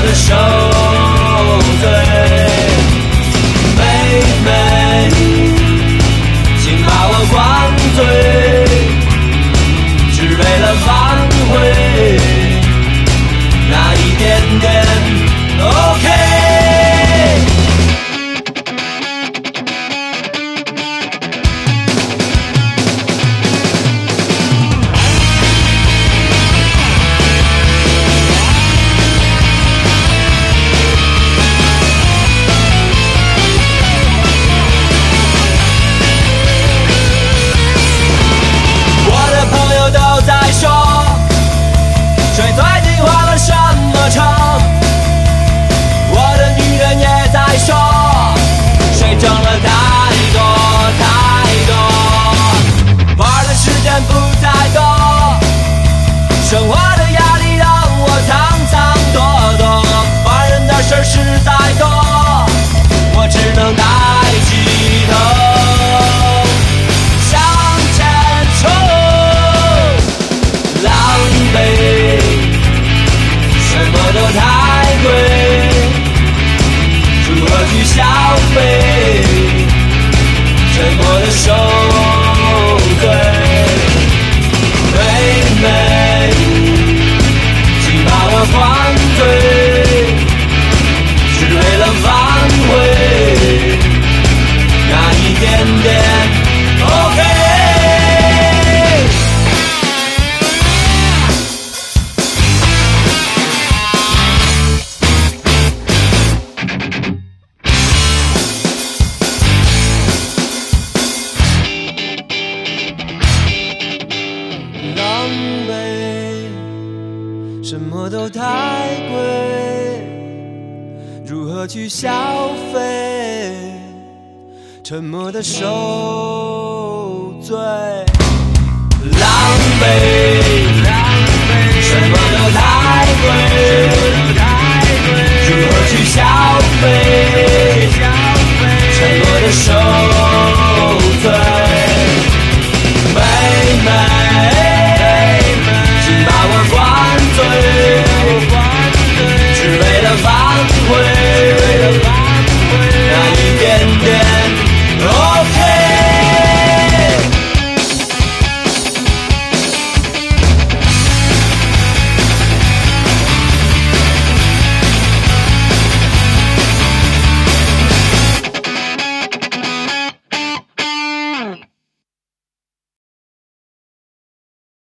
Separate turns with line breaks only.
的受罪。妹妹，请把我灌醉，只为了挽回那一点点 OK。谁最近换了什么车？我的女人也在说，谁挣了太多太多，玩的时间不再多，生活的压力让我藏藏躲躲，烦人的事实在多，我只能抬起头向前冲，狼狈。什么都太贵，如何去消费？沉默的受罪。妹妹，请把我灌醉，只为了挽回那一点点 OK。什么都太贵，如何去消费？沉默的受罪。